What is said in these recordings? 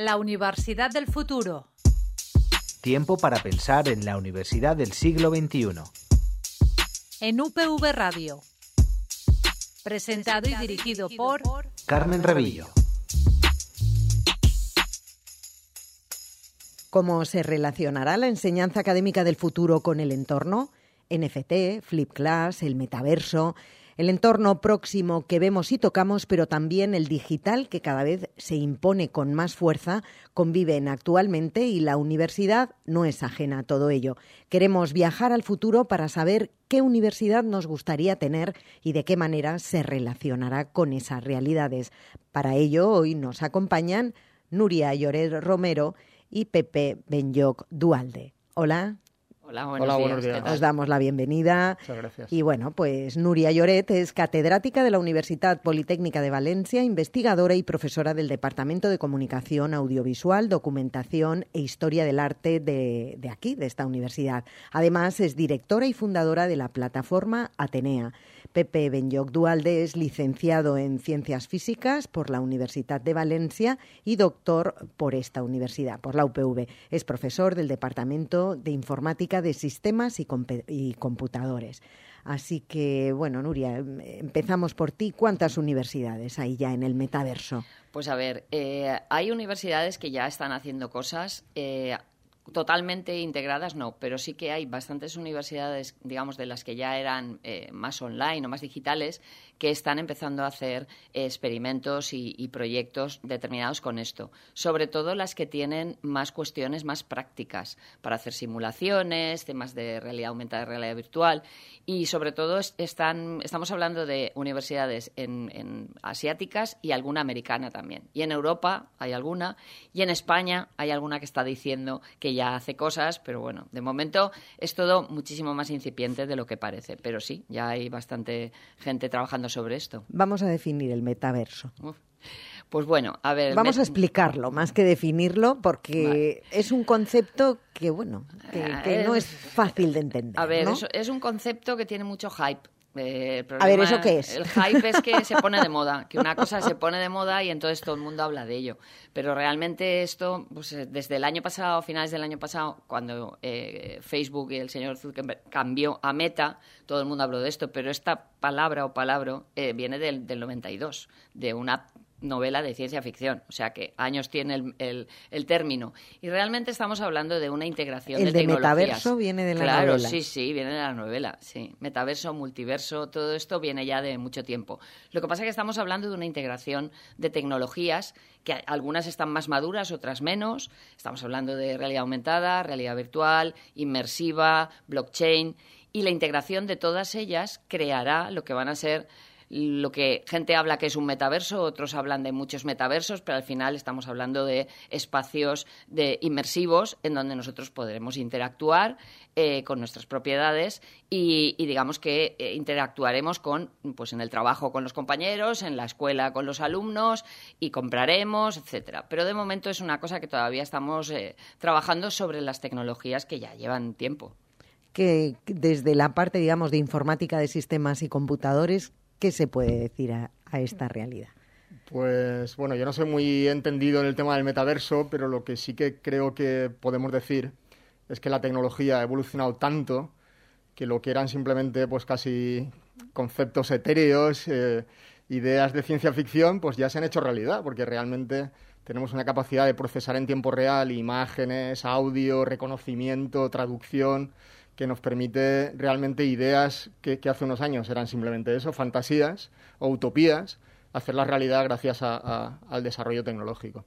La Universidad del Futuro. Tiempo para pensar en la universidad del siglo XXI. En UPV Radio. Presentado y dirigido por Carmen Revillo. ¿Cómo se relacionará la enseñanza académica del futuro con el entorno? NFT, Flip Class, el metaverso, el entorno próximo que vemos y tocamos, pero también el digital que cada vez se impone con más fuerza, conviven actualmente y la universidad no es ajena a todo ello. Queremos viajar al futuro para saber qué universidad nos gustaría tener y de qué manera se relacionará con esas realidades. Para ello, hoy nos acompañan Núria Lloret Romero y Pepe Benlloch Duhalde. Hola. Hola, buenos días. Os damos la bienvenida. Muchas gracias. Y bueno, pues Núria Lloret es catedrática de la Universidad Politécnica de Valencia, investigadora y profesora del Departamento de Comunicación Audiovisual, Documentación e Historia del Arte de aquí, de esta universidad. Además, es directora y fundadora de la plataforma Atenea. Pepe Benlloch Duhalde es licenciado en Ciencias Físicas por la Universidad de Valencia y doctor por esta universidad, por la UPV. Es profesor del Departamento de Informática de Sistemas y Computadores. Así que, bueno, Núria, empezamos por ti. ¿Cuántas universidades hay ya en el metaverso? Pues a ver, hay universidades que ya están haciendo cosas totalmente integradas, no, pero sí que hay bastantes universidades, digamos, de las que ya eran más online o más digitales, que están empezando a hacer experimentos y proyectos determinados con esto. Sobre todo las que tienen más cuestiones más prácticas para hacer simulaciones, temas de realidad aumentada y realidad virtual. Y sobre todo estamos hablando de universidades en asiáticas y alguna americana también. Y en Europa hay alguna, y en España hay alguna que está diciendo que ya hace cosas, pero bueno, de momento es todo muchísimo más incipiente de lo que parece. Pero sí, ya hay bastante gente trabajando sobre esto. Vamos a definir el metaverso. Pues bueno, a ver... Vamos a explicarlo, más que definirlo, porque es un concepto que, bueno, que no es fácil de entender. A ver, ¿no? es un concepto que tiene mucho hype. A ver, ¿eso qué es? El hype es que se pone de moda, que una cosa se pone de moda y entonces todo el mundo habla de ello. Pero realmente esto, pues desde el año pasado, finales del año pasado, cuando Facebook y el señor Zuckerberg cambió a Meta, todo el mundo habló de esto, pero esta palabra o palabra viene del 92, de una novela de ciencia ficción, o sea que años tiene el término. Y realmente estamos hablando de una integración de tecnologías. ¿El de metaverso viene de la novela? Claro, sí, viene de la novela, sí. Metaverso, multiverso, todo esto viene ya de mucho tiempo. Lo que pasa es que estamos hablando de una integración de tecnologías que algunas están más maduras, otras menos. Estamos hablando de realidad aumentada, realidad virtual, inmersiva, blockchain, y la integración de todas ellas creará lo que van a ser lo que gente habla que es un metaverso, otros hablan de muchos metaversos, pero al final estamos hablando de espacios inmersivos en donde nosotros podremos interactuar con nuestras propiedades y digamos que interactuaremos pues en el trabajo con los compañeros, en la escuela con los alumnos y compraremos, etcétera. Pero de momento es una cosa que todavía estamos trabajando sobre las tecnologías que ya llevan tiempo. Que desde la parte, digamos, de informática de sistemas y computadores, ¿qué se puede decir a esta realidad? Pues bueno, yo no soy muy entendido en el tema del metaverso, pero lo que sí que creo que podemos decir es que la tecnología ha evolucionado tanto que lo que eran simplemente pues casi conceptos etéreos, ideas de ciencia ficción, pues ya se han hecho realidad, porque realmente tenemos una capacidad de procesar en tiempo real imágenes, audio, reconocimiento, traducción, que nos permite realmente ideas que hace unos años eran simplemente eso, fantasías o utopías, hacerlas realidad gracias al desarrollo tecnológico.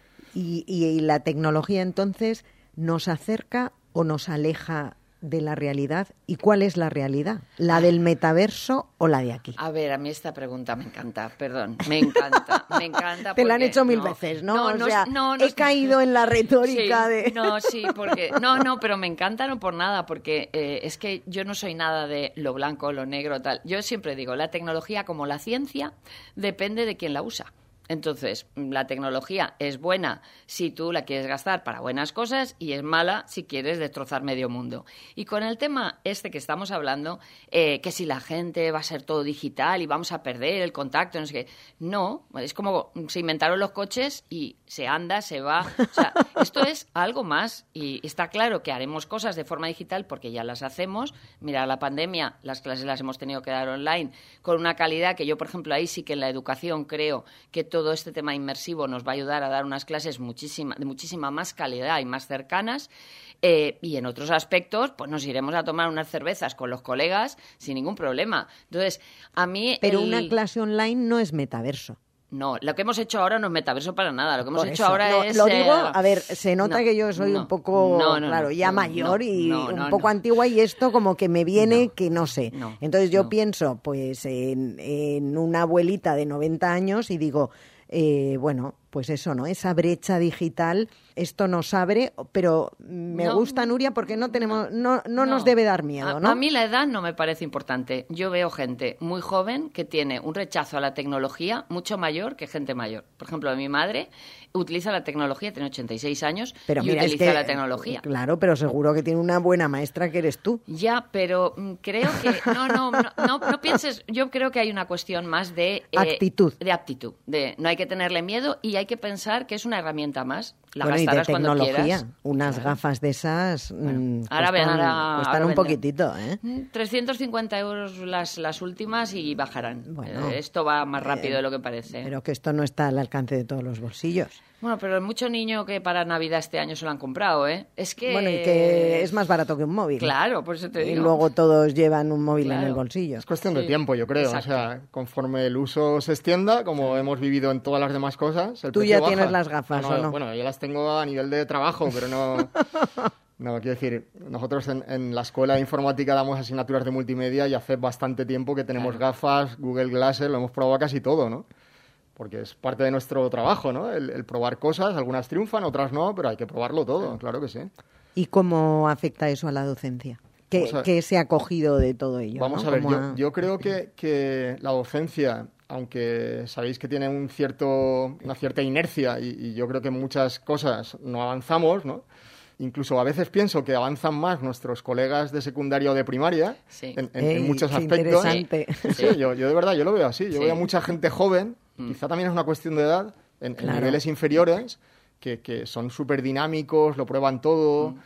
¿Y la tecnología entonces nos acerca o nos aleja de la realidad? ¿Y cuál es la realidad? ¿La del metaverso o la de aquí? A ver, a mí esta pregunta me encanta, perdón, me encanta. Te la han hecho mil veces, ¿no? He caído en la retórica de... No, sí, porque... No, pero me encanta no por nada, porque es que yo no soy nada de lo blanco, lo negro, tal. Yo siempre digo, la tecnología como la ciencia depende de quién la usa. Entonces, la tecnología es buena si tú la quieres gastar para buenas cosas y es mala si quieres destrozar medio mundo. Y con el tema este que estamos hablando, que si la gente va a ser todo digital y vamos a perder el contacto, no sé qué. No, es como se inventaron los coches y se anda, se va. O sea, esto es algo más y está claro que haremos cosas de forma digital porque ya las hacemos. Mira, la pandemia, las clases las hemos tenido que dar online con una calidad que yo, por ejemplo, ahí sí que en la educación creo que todo este tema inmersivo nos va a ayudar a dar unas clases de muchísima más calidad y más cercanas. Y en otros aspectos, pues nos iremos a tomar unas cervezas con los colegas sin ningún problema. Entonces, a mí... Pero una clase online no es metaverso. No, lo que hemos hecho ahora no es metaverso para nada. Lo que hemos Por hecho eso, ahora es... Lo digo, a ver, se nota que yo soy un poco, ya mayor y un poco antigua y esto como que me viene que no sé. Entonces yo pienso pues en una abuelita de 90 años y digo, bueno, pues eso, ¿no? Esa brecha digital, esto nos abre, pero me gusta, Nuria, porque no nos debe dar miedo, ¿no? A mí la edad no me parece importante. Yo veo gente muy joven que tiene un rechazo a la tecnología mucho mayor que gente mayor. Por ejemplo, mi madre utiliza la tecnología, tiene 86 años y utiliza la tecnología. Claro, pero seguro que tiene una buena maestra que eres tú. Ya, pero creo que... No pienses... Yo creo que hay una cuestión más de... actitud. De aptitud. No hay que tenerle miedo y hay que pensar que es es una herramienta más. La bueno, gastarás y de tecnología, cuando quieras. Unas gafas de esas cuestan un poquitito, ¿eh? 350 euros las últimas y bajarán. Bueno, esto va más rápido de lo que parece. Pero que esto no está al alcance de todos los bolsillos. Bueno, pero hay mucho niño que para Navidad este año se lo han comprado, ¿eh? Es que... Bueno, y que es más barato que un móvil. Claro, por eso te digo. Y luego todos llevan un móvil en el bolsillo. Es cuestión de tiempo, yo creo. Exacto. O sea, conforme el uso se extienda, como hemos vivido en todas las demás cosas, el ¿Tú precio ya baja. tienes las gafas o no? Bueno, yo las tengo a nivel de trabajo, pero no... No, quiero decir, nosotros en la escuela de informática damos asignaturas de multimedia y hace bastante tiempo que tenemos gafas, Google Glasses, lo hemos probado casi todo, ¿no? Porque es parte de nuestro trabajo, ¿no? El probar cosas, algunas triunfan, otras no, pero hay que probarlo todo, claro que sí. ¿Y cómo afecta eso a la docencia? ¿Qué se ha cogido de todo ello? Vamos a ver, yo creo que la docencia, aunque sabéis que tiene una cierta inercia y yo creo que en muchas cosas no avanzamos, ¿no? Incluso a veces pienso que avanzan más nuestros colegas de secundaria o de primaria en muchos aspectos. Interesante. Sí, yo de verdad, yo lo veo así. Yo veo a mucha gente joven, quizá también es una cuestión de edad, en niveles inferiores, que son súper dinámicos, lo prueban todo.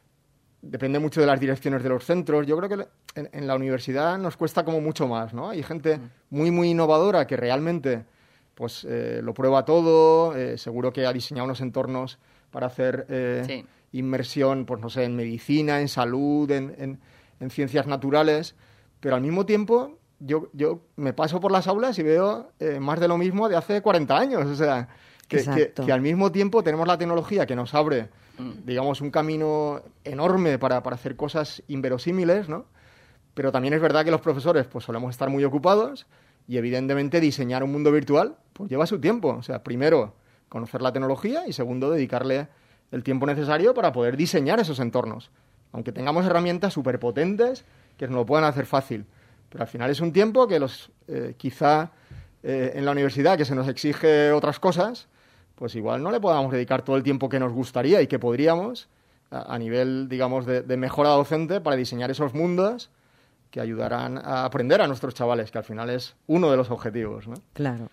Depende mucho de las direcciones de los centros. Yo creo que en la universidad nos cuesta como mucho más, ¿no? Hay gente muy, muy innovadora que realmente pues lo prueba todo. Seguro que ha diseñado unos entornos para hacer inmersión, pues no sé, en medicina, en salud, en ciencias naturales. Pero al mismo tiempo yo me paso por las aulas y veo más de lo mismo de hace 40 años. O sea, que al mismo tiempo tenemos la tecnología que nos abre, digamos, un camino enorme para hacer cosas inverosímiles, ¿no? Pero también es verdad que los profesores pues solemos estar muy ocupados y evidentemente diseñar un mundo virtual pues lleva su tiempo. O sea, primero, conocer la tecnología y segundo, dedicarle el tiempo necesario para poder diseñar esos entornos. Aunque tengamos herramientas súper potentes que nos lo puedan hacer fácil. Pero al final es un tiempo que quizá en la universidad, que se nos exige otras cosas, pues igual no le podamos dedicar todo el tiempo que nos gustaría y que podríamos a nivel, digamos, de mejora docente para diseñar esos mundos que ayudarán a aprender a nuestros chavales, que al final es uno de los objetivos, ¿no? Claro.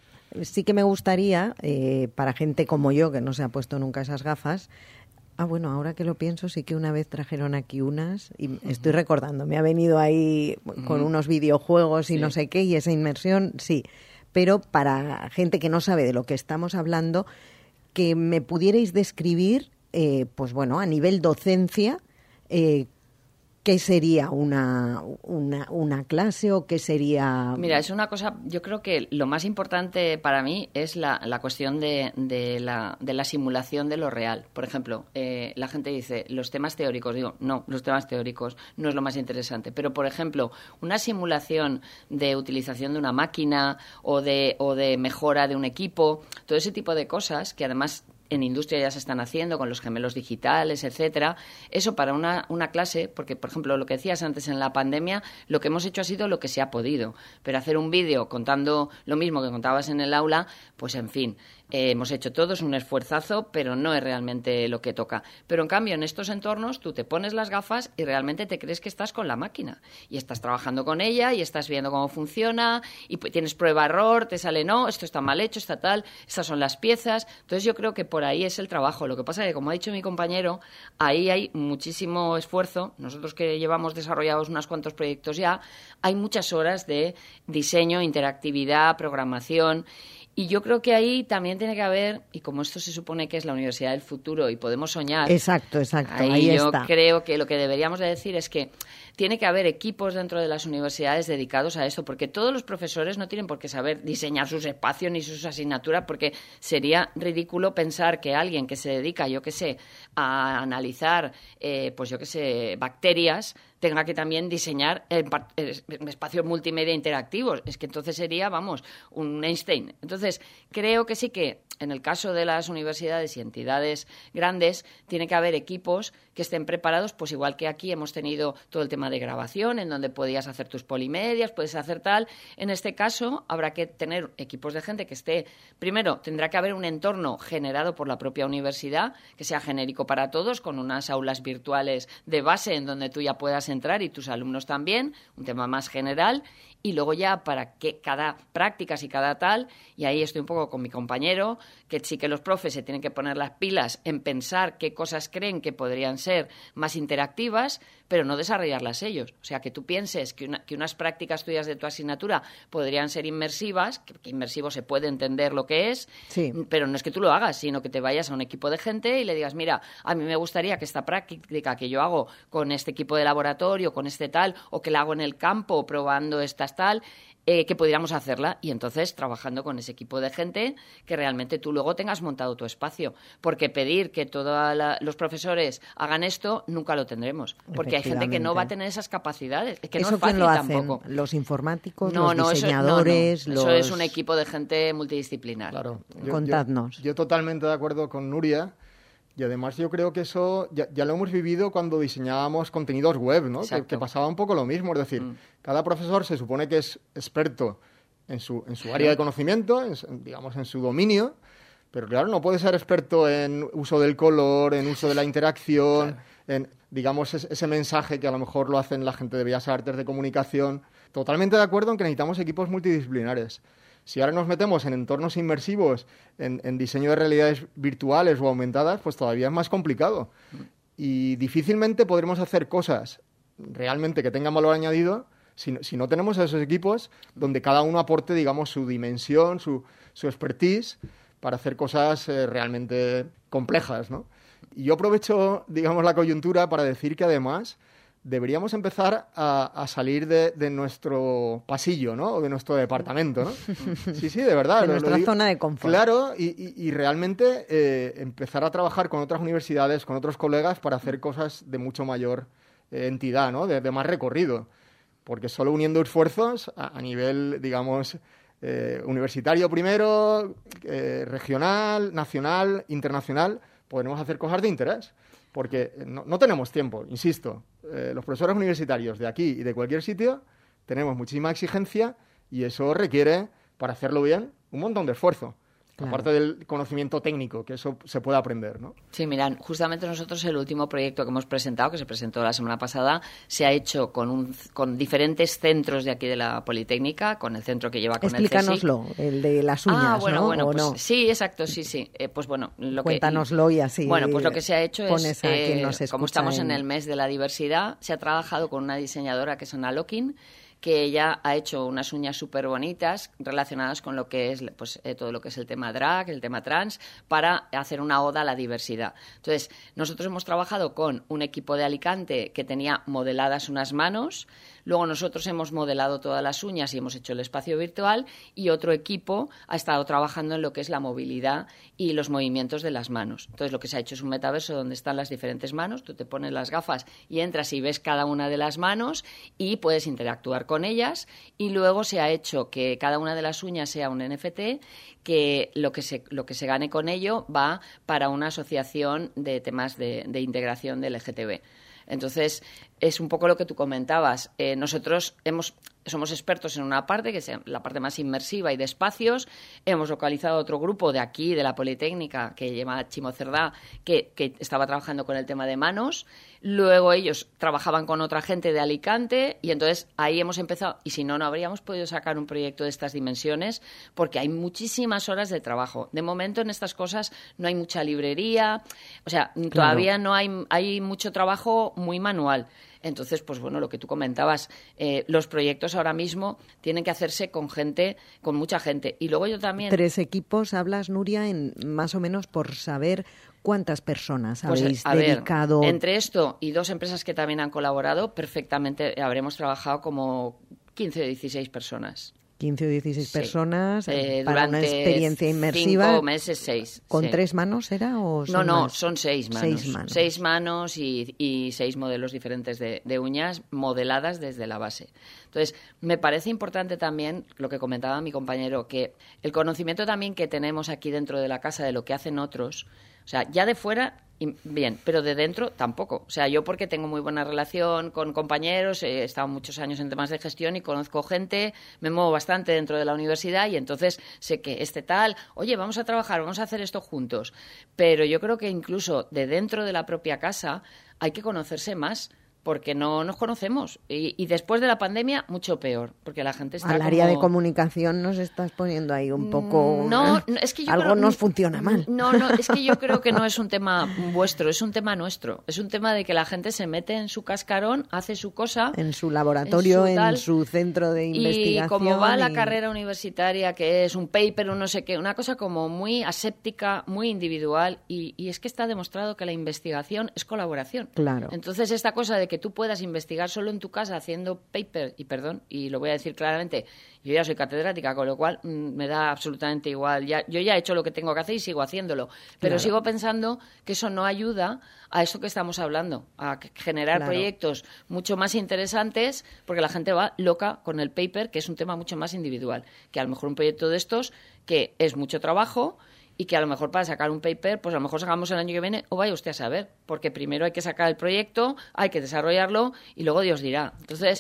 Sí que me gustaría, para gente como yo, que no se ha puesto nunca esas gafas... bueno, ahora que lo pienso, sí que una vez trajeron aquí unas, y estoy recordando, me ha venido ahí con unos videojuegos y no sé qué, y esa inmersión, sí. Pero para gente que no sabe de lo que estamos hablando, que me pudierais describir, pues bueno, a nivel docencia, ¿qué sería una clase o qué sería...? Mira, es una cosa, yo creo que lo más importante para mí es la cuestión de la simulación de lo real. Por ejemplo, la gente dice, los temas teóricos, digo, no, los temas teóricos no es lo más interesante. Pero, por ejemplo, una simulación de utilización de una máquina o de mejora de un equipo, todo ese tipo de cosas que además en industria ya se están haciendo con los gemelos digitales, etcétera. Eso para una clase, porque, por ejemplo, lo que decías antes en la pandemia, lo que hemos hecho ha sido lo que se ha podido. Pero hacer un vídeo contando lo mismo que contabas en el aula, pues en fin, hemos hecho todos un esfuerzazo, pero no es realmente lo que toca. Pero en cambio, en estos entornos, tú te pones las gafas y realmente te crees que estás con la máquina. Y estás trabajando con ella y estás viendo cómo funciona y tienes prueba-error, te sale, no, esto está mal hecho, está tal, estas son las piezas. Entonces yo creo que por ahí es el trabajo. Lo que pasa es que, como ha dicho mi compañero, ahí hay muchísimo esfuerzo. Nosotros que llevamos desarrollados unos cuantos proyectos ya, hay muchas horas de diseño, interactividad, programación. Y yo creo que ahí también tiene que haber, y como esto se supone que es la universidad del futuro y podemos soñar... Exacto, ahí yo creo que lo que deberíamos de decir es que tiene que haber equipos dentro de las universidades dedicados a esto, porque todos los profesores no tienen por qué saber diseñar sus espacios ni sus asignaturas, porque sería ridículo pensar que alguien que se dedica, yo qué sé, a analizar, pues yo qué sé, bacterias, tenga que también diseñar espacios multimedia interactivos. Es que entonces sería, vamos, un Einstein. Entonces, creo que sí que en el caso de las universidades y entidades grandes tiene que haber equipos que estén preparados, pues igual que aquí hemos tenido todo el tema de grabación, en donde podías hacer tus polimedias, puedes hacer tal. En este caso habrá que tener equipos de gente que esté... Primero, tendrá que haber un entorno generado por la propia universidad, que sea genérico para todos, con unas aulas virtuales de base en donde tú ya puedas entrar y tus alumnos también, un tema más general, y luego ya para que cada prácticas y cada tal, y ahí estoy un poco con mi compañero, que sí que los profes se tienen que poner las pilas en pensar qué cosas creen que podrían ser más interactivas, pero no desarrollarlas ellos. O sea, que tú pienses que unas prácticas tuyas de tu asignatura podrían ser inmersivas, que inmersivo se puede entender lo que es, sí, pero no es que tú lo hagas, sino que te vayas a un equipo de gente y le digas, mira, a mí me gustaría que esta práctica que yo hago con este equipo de laboratorio, con este tal, o que la hago en el campo probando estas tal, que pudiéramos hacerla, y entonces trabajando con ese equipo de gente que realmente tú luego tengas montado tu espacio, porque pedir que todos los profesores hagan esto nunca lo tendremos, porque hay gente que no va a tener esas capacidades. Es que no es fácil lo hacen? tampoco. ¿Los informáticos, los diseñadores? Eso es un equipo de gente multidisciplinar. Claro. Contadnos. Yo totalmente de acuerdo con Nuria. Y además yo creo que eso ya lo hemos vivido cuando diseñábamos contenidos web, ¿no? Que pasaba un poco lo mismo. Es decir, cada profesor se supone que es experto en su área de conocimiento, digamos en su dominio, pero claro, no puede ser experto en uso del color, en uso de la interacción, claro, en, digamos, ese mensaje que a lo mejor lo hacen la gente de Bellas Artes, de comunicación. Totalmente de acuerdo en que necesitamos equipos multidisciplinares. Si ahora nos metemos en entornos inmersivos, en diseño de realidades virtuales o aumentadas, pues todavía es más complicado. Y difícilmente podremos hacer cosas realmente que tengan valor añadido si no tenemos esos equipos donde cada uno aporte, digamos, su dimensión, su expertise para hacer cosas realmente complejas, ¿no? Y yo aprovecho, digamos, la coyuntura para decir que además deberíamos empezar a salir de nuestro pasillo, ¿no? O de nuestro departamento, ¿no? Sí, de verdad. De nuestra zona de confort. Claro, y realmente empezar a trabajar con otras universidades, con otros colegas, para hacer cosas de mucho mayor entidad, ¿no? De más recorrido. Porque solo uniendo esfuerzos a nivel, digamos, universitario primero, regional, nacional, internacional, podremos hacer cosas de interés. Porque no tenemos tiempo, insisto. Los profesores universitarios de aquí y de cualquier sitio tenemos muchísima exigencia y eso requiere, para hacerlo bien, un montón de esfuerzo. Claro. Aparte del conocimiento técnico, que eso se puede aprender, ¿no? Sí, mirad, justamente nosotros el último proyecto que hemos presentado, que se presentó la semana pasada, se ha hecho con diferentes centros de aquí de la Politécnica, con el centro que lleva con Explícanoslo, el de las uñas, bueno, ¿no? Pues, no. Sí, exacto, sí. Pues bueno, cuéntanoslo y así. Bueno, pues lo que se ha hecho es, como estamos en el mes de la diversidad, se ha trabajado con una diseñadora que es Ana Lokin, que ella ha hecho unas uñas súper bonitas relacionadas con lo que es, pues, todo lo que es el tema drag, el tema trans, para hacer una oda a la diversidad. Entonces, nosotros hemos trabajado con un equipo de Alicante que tenía modeladas unas manos, Luego nosotros hemos modelado todas las uñas y hemos hecho el espacio virtual, y otro equipo ha estado trabajando en lo que es la movilidad y los movimientos de las manos. Entonces lo que se ha hecho es un metaverso donde están las diferentes manos, tú te pones las gafas y entras y ves cada una de las manos y puedes interactuar con ellas, y luego se ha hecho que cada una de las uñas sea un NFT, que lo que se gane con ello va para una asociación de temas de integración del LGTB. Entonces, es un poco lo que tú comentabas. Nosotros somos expertos en una parte, que es la parte más inmersiva y de espacios. Hemos localizado otro grupo de aquí, de la Politécnica, que llama Chimo Cerdá, que estaba trabajando con el tema de manos. Luego ellos trabajaban con otra gente de Alicante, y entonces ahí hemos empezado. Y si no, no habríamos podido sacar un proyecto de estas dimensiones, porque hay muchísimas horas de trabajo. De momento, en estas cosas no hay mucha librería. O sea, claro, todavía no hay mucho trabajo muy manual. Entonces, pues bueno, lo que tú comentabas, los proyectos ahora mismo tienen que hacerse con mucha gente. Y luego yo también... 3 equipos, hablas, Nuria, en más o menos por saber cuántas personas habéis dedicado. Entre esto y 2 empresas que también han colaborado, perfectamente habremos trabajado como 15 o 16 personas. 15 o 16 personas para durante una experiencia inmersiva. 5 meses, 6. ¿Con sí. 3 manos era o son No, más? son 6 manos. 6 manos. 6 manos y 6 modelos diferentes de uñas modeladas desde la base. Entonces, me parece importante también lo que comentaba mi compañero, que el conocimiento también que tenemos aquí dentro de la casa de lo que hacen otros, o sea, ya de fuera... bien, pero de dentro tampoco. O sea, yo porque tengo muy buena relación con compañeros, he estado muchos años en temas de gestión y conozco gente, me muevo bastante dentro de la universidad, y entonces sé que oye, vamos a trabajar, vamos a hacer esto juntos. Pero yo creo que incluso de dentro de la propia casa hay que conocerse más, porque no nos conocemos. Y después de la pandemia, mucho peor, porque la gente está al área de comunicación nos estás poniendo ahí un poco... No, es que yo algo creo, nos funciona mal. No, es que yo creo que no es un tema vuestro, es un tema nuestro. Es un tema de que la gente se mete en su cascarón, hace su cosa... En su laboratorio, en su centro de investigación. Y como va la carrera universitaria, que es un paper, un no sé qué, una cosa como muy aséptica, muy individual, y es que está demostrado que la investigación es colaboración. Claro. Entonces, esta cosa de que tú puedas investigar solo en tu casa haciendo paper, y lo voy a decir claramente, yo ya soy catedrática, con lo cual me da absolutamente igual. Yo ya he hecho lo que tengo que hacer y sigo haciéndolo, pero claro, sigo pensando que eso no ayuda a esto que estamos hablando, a generar proyectos mucho más interesantes, porque la gente va loca con el paper, que es un tema mucho más individual, que a lo mejor un proyecto de estos que es mucho trabajo, y que a lo mejor para sacar un paper, pues a lo mejor sacamos el año que viene, o vaya usted a saber, porque primero hay que sacar el proyecto, hay que desarrollarlo y luego Dios dirá. Entonces,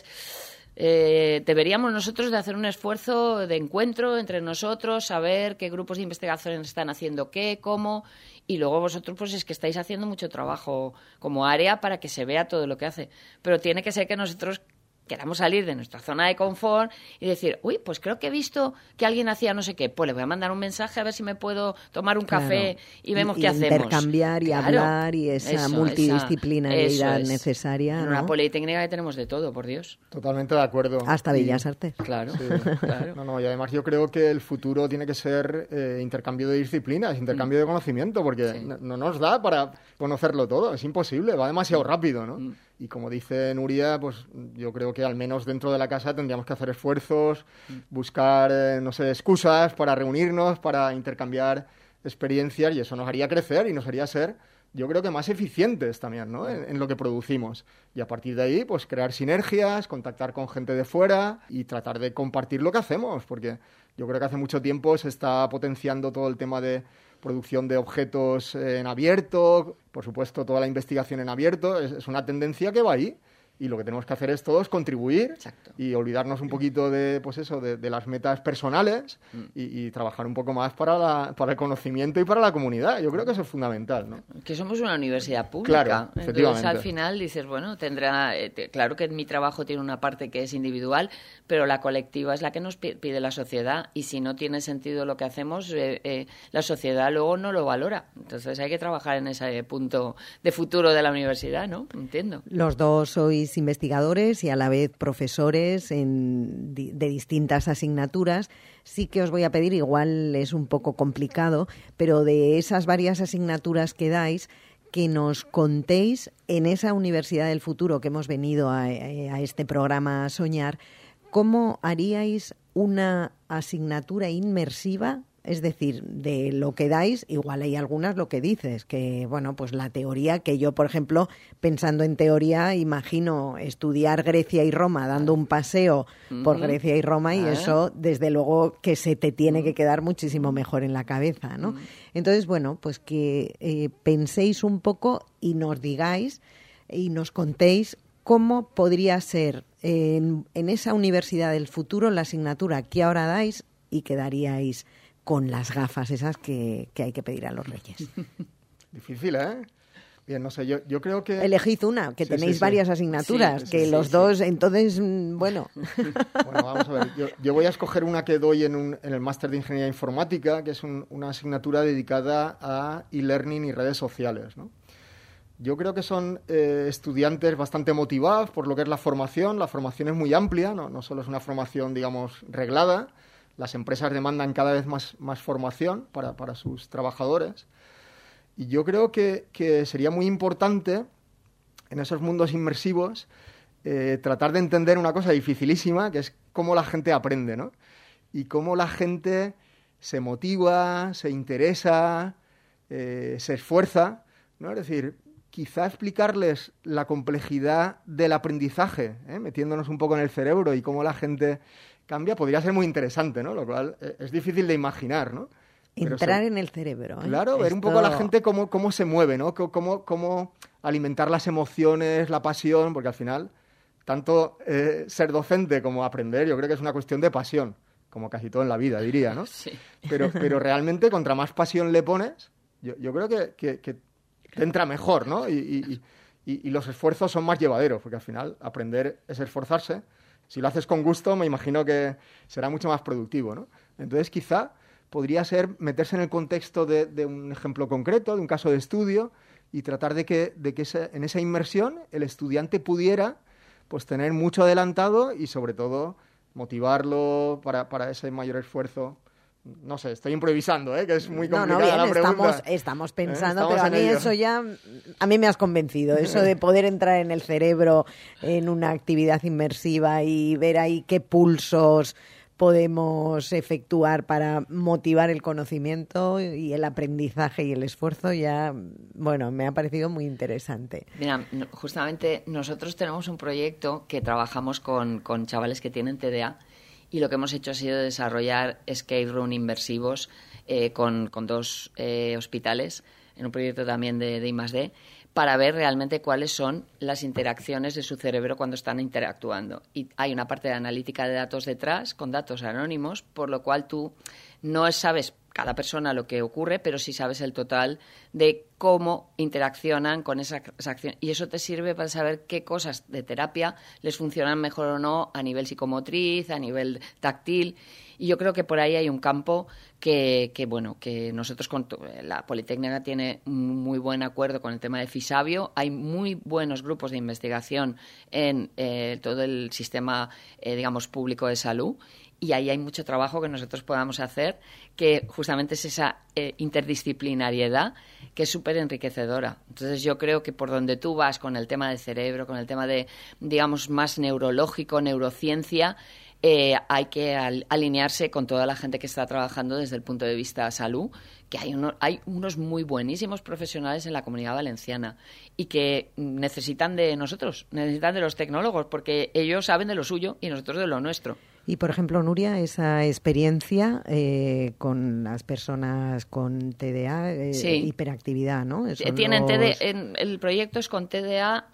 deberíamos nosotros de hacer un esfuerzo de encuentro entre nosotros, saber qué grupos de investigación están haciendo qué, cómo, y luego vosotros pues es que estáis haciendo mucho trabajo como área para que se vea todo lo que hace. Pero tiene que ser que nosotros queramos salir de nuestra zona de confort y decir, uy, pues creo que he visto que alguien hacía no sé qué, pues le voy a mandar un mensaje a ver si me puedo tomar un café y vemos qué hacemos. Intercambiar y hablar y esa multidisciplinariedad necesaria. En una politécnica que tenemos de todo, por Dios. Totalmente de acuerdo. Hasta Bellas Artes. Claro, sí. claro. No, y además yo creo que el futuro tiene que ser intercambio de disciplinas, intercambio de conocimiento, porque no nos da para conocerlo todo, es imposible, va demasiado rápido, ¿no? Y como dice Nuria, pues yo creo que al menos dentro de la casa tendríamos que hacer esfuerzos, buscar, excusas para reunirnos, para intercambiar experiencias, y eso nos haría crecer y nos haría ser, yo creo que más eficientes también, ¿no? En lo que producimos. Y a partir de ahí, pues crear sinergias, contactar con gente de fuera y tratar de compartir lo que hacemos, porque yo creo que hace mucho tiempo se está potenciando todo el tema de producción de objetos en abierto, por supuesto toda la investigación en abierto, es una tendencia que va ahí, y lo que tenemos que hacer es todos contribuir. Exacto. Y olvidarnos un poquito de, pues eso, de las metas personales y trabajar un poco más para el conocimiento y para la comunidad. Yo creo que eso es fundamental, ¿no? Que somos una universidad pública. Claro, entonces efectivamente. Al final dices, bueno, tendrá, claro que mi trabajo tiene una parte que es individual, pero la colectiva es la que nos pide la sociedad, y si no tiene sentido lo que hacemos, la sociedad luego no lo valora. Entonces hay que trabajar en ese punto de futuro de la universidad, ¿no? Entiendo. Los dos sois investigadores y a la vez profesores de distintas asignaturas. Sí que os voy a pedir, igual es un poco complicado, pero de esas varias asignaturas que dais, que nos contéis en esa Universidad del Futuro que hemos venido a este programa a soñar, ¿cómo haríais una asignatura inmersiva? Es decir, de lo que dais, igual hay algunas lo que dices, que bueno, pues la teoría, que yo, por ejemplo, pensando en teoría, imagino estudiar Grecia y Roma, dando un paseo por Grecia y Roma, y eso, desde luego, que se te tiene que quedar muchísimo mejor en la cabeza, ¿no? Entonces, bueno, pues que penséis un poco y nos digáis y nos contéis cómo podría ser en esa Universidad del Futuro la asignatura que ahora dais y que daríais con las gafas esas que hay que pedir a los Reyes. Difícil, ¿eh? Bien, no sé, yo creo que... Elegid una, que tenéis varias asignaturas, los dos, entonces, bueno... Bueno, vamos a ver, yo voy a escoger una que doy en el Máster de Ingeniería Informática, que es una asignatura dedicada a e-learning y redes sociales, ¿no? Yo creo que son estudiantes bastante motivados por lo que es la formación. La formación es muy amplia, no solo es una formación, digamos, reglada. Las empresas demandan cada vez más formación para sus trabajadores. Y yo creo que sería muy importante, en esos mundos inmersivos, tratar de entender una cosa dificilísima, que es cómo la gente aprende, ¿no? Y cómo la gente se motiva, se interesa, se esfuerza, ¿no? Es decir, quizá explicarles la complejidad del aprendizaje, metiéndonos un poco en el cerebro y cómo la gente cambia, podría ser muy interesante, ¿no? Lo cual es difícil de imaginar, ¿no? Entrar en el cerebro, ¿eh? Claro, ver un poco a la gente cómo se mueve, ¿no? Cómo alimentar las emociones, la pasión, porque al final, tanto ser docente como aprender, yo creo que es una cuestión de pasión, como casi todo en la vida, diría, ¿no? Sí. Pero realmente, contra más pasión le pones, yo creo que te entra mejor, ¿no? Y los esfuerzos son más llevaderos, porque al final aprender es esforzarse. Si lo haces con gusto, me imagino que será mucho más productivo, ¿no? Entonces, quizá podría ser meterse en el contexto de un ejemplo concreto, de un caso de estudio, y tratar de que en esa inmersión el estudiante pudiera pues tener mucho adelantado y, sobre todo, motivarlo para ese mayor esfuerzo. No sé, estoy improvisando, que es muy complicada la pregunta. Estamos pensando, pero a mí eso ya... A mí me has convencido, eso de poder entrar en el cerebro en una actividad inmersiva y ver ahí qué pulsos podemos efectuar para motivar el conocimiento y el aprendizaje y el esfuerzo, ya, bueno, me ha parecido muy interesante. Mira, justamente nosotros tenemos un proyecto que trabajamos con chavales que tienen TDA. Y lo que hemos hecho ha sido desarrollar escape room inmersivos con 2 hospitales, en un proyecto también de I+D, para ver realmente cuáles son las interacciones de su cerebro cuando están interactuando. Y hay una parte de analítica de datos detrás, con datos anónimos, por lo cual tú no sabes cada persona lo que ocurre, pero sí sabes el total de cómo interaccionan con esa acción. Y eso te sirve para saber qué cosas de terapia les funcionan mejor o no a nivel psicomotriz, a nivel táctil. Y yo creo que por ahí hay un campo que nosotros la Politécnica tiene un muy buen acuerdo con el tema de Fisabio. Hay muy buenos grupos de investigación en todo el sistema, digamos, público de salud. Y ahí hay mucho trabajo que nosotros podamos hacer, que justamente es esa interdisciplinariedad que es súper enriquecedora. Entonces yo creo que por donde tú vas con el tema del cerebro, con el tema de, digamos, más neurológico, neurociencia, hay que alinearse con toda la gente que está trabajando desde el punto de vista salud, que hay unos muy buenísimos profesionales en la Comunidad Valenciana y que necesitan de nosotros, necesitan de los tecnólogos, porque ellos saben de lo suyo y nosotros de lo nuestro. Y, por ejemplo, Nuria, esa experiencia con las personas con TDA, hiperactividad, ¿no? Tienen TDA, el proyecto es con TDA,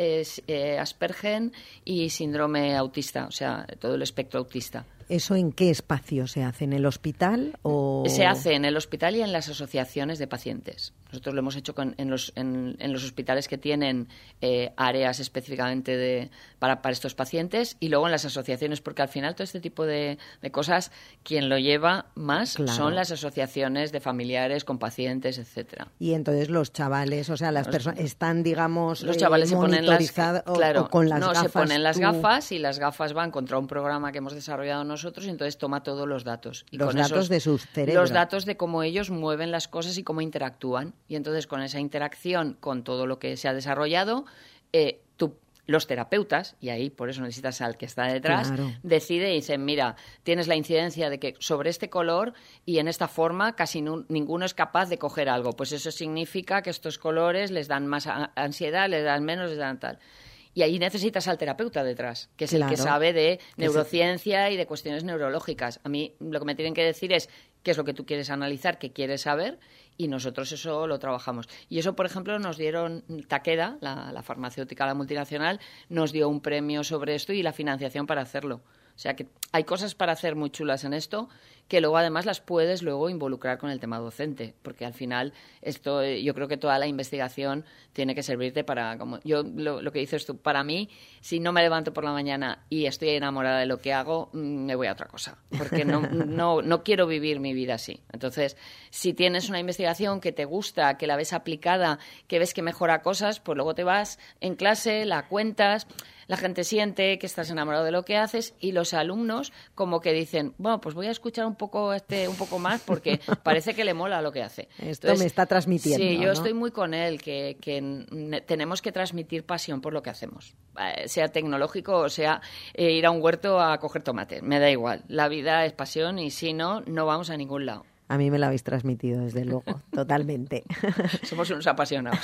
Asperger y síndrome autista, o sea, todo el espectro autista. ¿Eso en qué espacio se hace? ¿En el hospital o...? Se hace en el hospital y en las asociaciones de pacientes. Nosotros lo hemos hecho en los hospitales que tienen áreas específicamente para estos pacientes, y luego en las asociaciones, porque al final todo este tipo de cosas, quien lo lleva más son las asociaciones de familiares con pacientes, etcétera. Y entonces los chavales, o sea, las personas están, digamos, los chavales se ponen o con las gafas. Se ponen las gafas, y las gafas van contra un programa que hemos desarrollado nosotros, nosotros y entonces toma todos los datos. Y los con datos de sus cerebros. Los datos de cómo ellos mueven las cosas y cómo interactúan. Y entonces con esa interacción, con todo lo que se ha desarrollado, los terapeutas, y ahí por eso necesitas al que está detrás, claro, decide y dicen, mira, tienes la incidencia de que sobre este color y en esta forma casi ninguno es capaz de coger algo. Pues eso significa que estos colores les dan más ansiedad, les dan menos, les dan tal. Y ahí necesitas al terapeuta detrás, que es claro, el que sabe de neurociencia y de cuestiones neurológicas. A mí lo que me tienen que decir es qué es lo que tú quieres analizar, qué quieres saber, y nosotros eso lo trabajamos. Y eso, por ejemplo, nos dieron Takeda, la farmacéutica, la multinacional, nos dio un premio sobre esto y la financiación para hacerlo. O sea que hay cosas para hacer muy chulas en esto que luego además las puedes luego involucrar con el tema docente, porque al final esto, yo creo que toda la investigación tiene que servirte para, como yo lo que dices tú, para mí, si no me levanto por la mañana y estoy enamorada de lo que hago, me voy a otra cosa, porque no quiero vivir mi vida así. Entonces, si tienes una investigación que te gusta, que la ves aplicada, que ves que mejora cosas, pues luego te vas en clase, la cuentas, la gente siente que estás enamorado de lo que haces y los alumnos como que dicen, bueno, pues voy a escuchar un poco más porque parece que le mola lo que hace. Esto entonces, me está transmitiendo. Sí, yo ¿no? estoy muy con él, que tenemos que transmitir pasión por lo que hacemos, sea tecnológico o sea ir a un huerto a coger tomates, me da igual. La vida es pasión y si no, no vamos a ningún lado. A mí me lo habéis transmitido, desde luego, totalmente. Somos unos apasionados.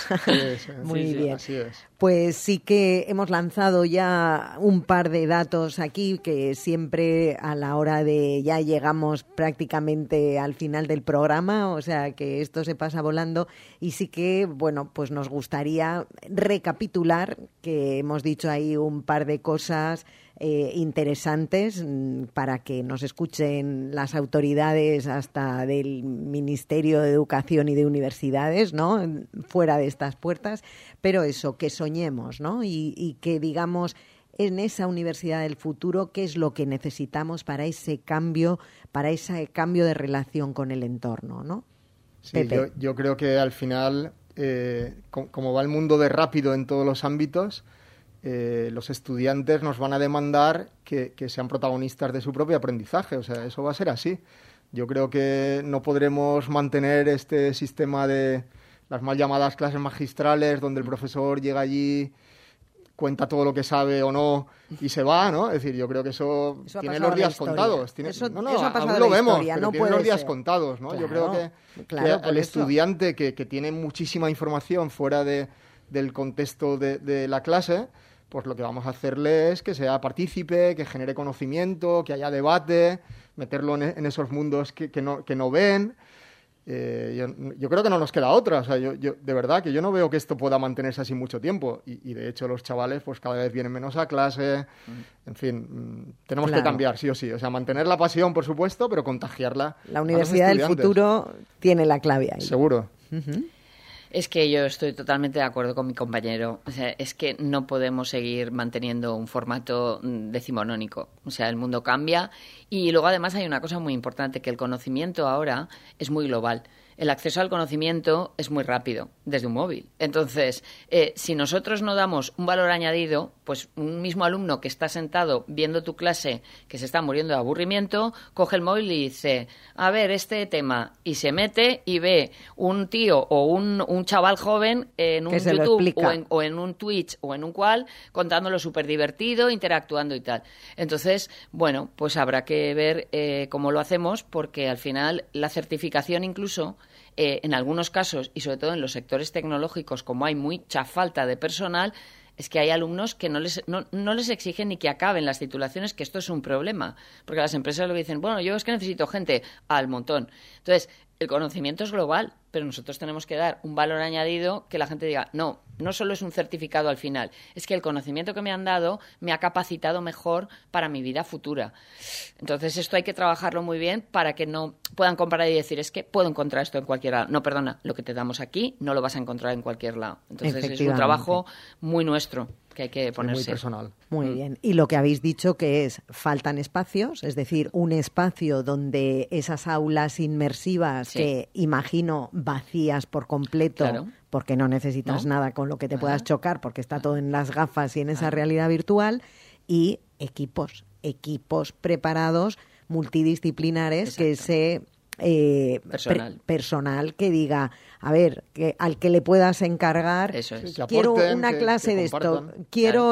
Muy bien. Así es. Pues sí que hemos lanzado ya un par de datos aquí que siempre a la hora de ya llegamos prácticamente al final del programa, o sea que esto se pasa volando y sí que, bueno, pues nos gustaría recapitular que hemos dicho ahí un par de cosas interesantes para que nos escuchen las autoridades hasta del Ministerio de Educación y de Universidades, ¿no? Fuera de estas puertas, pero eso, que soñemos, ¿no? Y que digamos en esa universidad del futuro qué es lo que necesitamos para ese cambio de relación con el entorno, ¿no? Sí, yo creo que al final, como va el mundo de rápido en todos los ámbitos, los estudiantes nos van a demandar que sean protagonistas de su propio aprendizaje. O sea, eso va a ser así. Yo creo que no podremos mantener este sistema de las mal llamadas clases magistrales, donde el profesor llega allí, cuenta todo lo que sabe o no y se va, ¿no? Es decir, yo creo que eso tiene los días contados. Eso ha aún pasado lo la vemos, historia, pero no tiene puede los días ser. contados, ¿no? Claro, yo creo que el estudiante que tiene muchísima información fuera del contexto de la clase, pues lo que vamos a hacerle es que sea partícipe, que genere conocimiento, que haya debate, meterlo en esos mundos que no ven. Yo creo que no nos queda otra. O sea, yo de verdad que yo no veo que esto pueda mantenerse así mucho tiempo. Y de hecho los chavales pues cada vez vienen menos a clase. En fin, tenemos que cambiar, sí o sí. O sea, mantener la pasión, por supuesto, pero contagiarla. La universidad del futuro tiene la clave ahí. Seguro. Uh-huh. Es que yo estoy totalmente de acuerdo con mi compañero. O sea, es que no podemos seguir manteniendo un formato decimonónico. O sea, el mundo cambia y luego además hay una cosa muy importante, que el conocimiento ahora es muy global. El acceso al conocimiento es muy rápido, desde un móvil. Entonces, si nosotros no damos un valor añadido, pues un mismo alumno que está sentado viendo tu clase, que se está muriendo de aburrimiento, coge el móvil y dice, a ver, este tema, y se mete y ve un tío o un chaval joven en un YouTube o en un Twitch o en un cual, contándolo súper divertido, interactuando y tal. Entonces, bueno, pues habrá que ver cómo lo hacemos, porque al final la certificación incluso, en algunos casos, y sobre todo en los sectores tecnológicos, como hay mucha falta de personal, es que hay alumnos que no les exigen ni que acaben las titulaciones, que esto es un problema. Porque las empresas lo dicen, bueno, yo es que necesito gente al montón. Entonces, el conocimiento es global, pero nosotros tenemos que dar un valor añadido que la gente diga, no solo es un certificado al final, es que el conocimiento que me han dado me ha capacitado mejor para mi vida futura. Entonces esto hay que trabajarlo muy bien para que no puedan comparar y decir, es que puedo encontrar esto en cualquier lado. No, perdona, lo que te damos aquí no lo vas a encontrar en cualquier lado. Entonces es un trabajo muy nuestro que hay que ponerse. Muy personal. Muy bien. Y lo que habéis dicho que es, faltan espacios, es decir, un espacio donde esas aulas inmersivas que imagino vacías por completo, claro, porque no necesitas nada con lo que te puedas chocar, porque está todo en las gafas y en esa realidad virtual, y equipos preparados multidisciplinares. Exacto. Que ese personal que diga, a ver, que al que le puedas encargar, eso es. Que quiero aporten, una clase de esto, compartan. quiero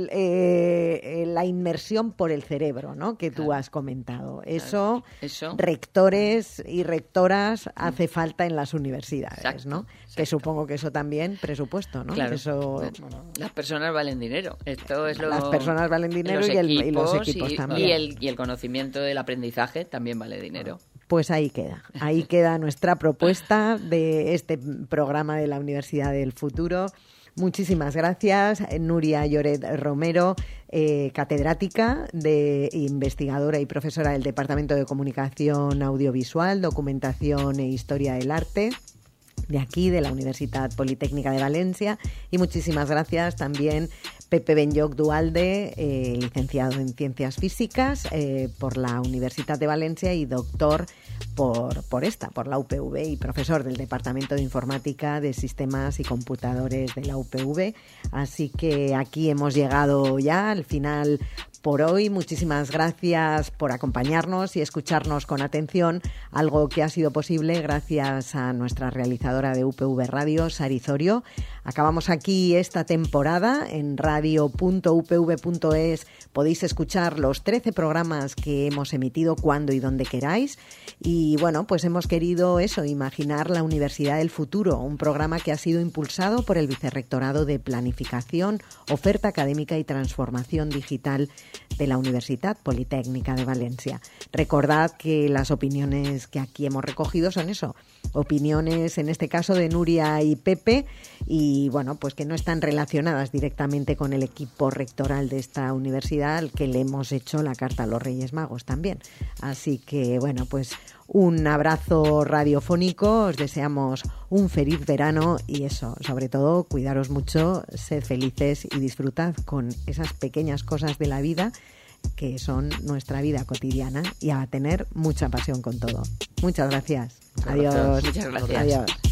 la inmersión por el cerebro, ¿no? Que tú has comentado. Eso, rectores y rectoras hace falta en las universidades, exacto, ¿no? Exacto. Que supongo que eso también, presupuesto, ¿no? Claro. Eso, las personas valen dinero. Esto es las personas valen dinero y los equipos también. Y el conocimiento del aprendizaje también vale dinero. Pues ahí queda nuestra propuesta de este programa de la Universidad del Futuro. Muchísimas gracias, Nuria Lloret Romero, catedrática, investigadora y profesora del Departamento de Comunicación Audiovisual, Documentación e Historia del Arte, de aquí, de la Universitat Politécnica de Valencia. Y muchísimas gracias también Pepe Benlloch Dualde, licenciado en Ciencias Físicas por la Universitat de Valencia y doctor por la UPV y profesor del Departamento de Informática de Sistemas y Computadores de la UPV. Así que aquí hemos llegado ya al final por hoy. Muchísimas gracias por acompañarnos y escucharnos con atención, algo que ha sido posible gracias a nuestra realizadora de UPV Radio, Sari Zorio. Acabamos aquí esta temporada en radio.upv.es. Podéis escuchar los 13 programas que hemos emitido cuando y donde queráis. Y bueno, pues hemos querido imaginar la Universidad del Futuro, un programa que ha sido impulsado por el Vicerrectorado de Planificación, Oferta Académica y Transformación Digital de la Universitat Politécnica de Valencia. Recordad que las opiniones que aquí hemos recogido son opiniones en este caso de Nuria y Pepe, y bueno, pues que no están relacionadas directamente con el equipo rectoral de esta universidad, al que le hemos hecho la carta a los Reyes Magos también. Así que bueno, pues un abrazo radiofónico, os deseamos un feliz verano y sobre todo, cuidaros mucho, sed felices y disfrutad con esas pequeñas cosas de la vida que son nuestra vida cotidiana, y a tener mucha pasión con todo. Muchas gracias. Adiós. Muchas gracias. Adiós.